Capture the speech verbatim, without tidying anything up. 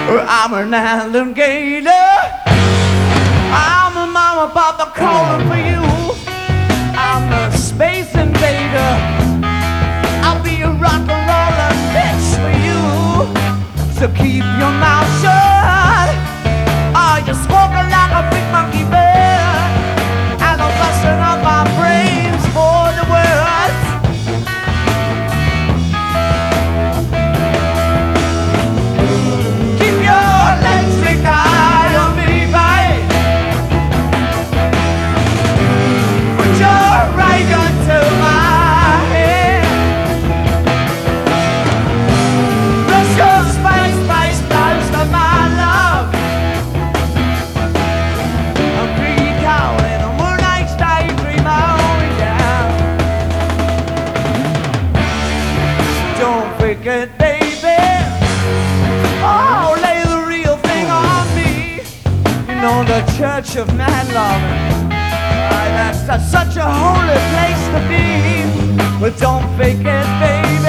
I'm an alligator. I'm a mama, papa calling for you. I'm a space invader. I'll be a rock and rollin' bitch for you. So keep your mouth shut. Are you smoking like a big monkey bird? And I'm busting up my brains for the words. Keep your legs stick high on me, babe. Put your right gun to my head. Bless your spice, spice, spice of my love. A green cow and a moonlight daydream on me down. Don't forget, baby. Oh, lay the real thing on me. You know the Church of Man Loving. That's, that's such a holy place to be. But don't fake it, baby.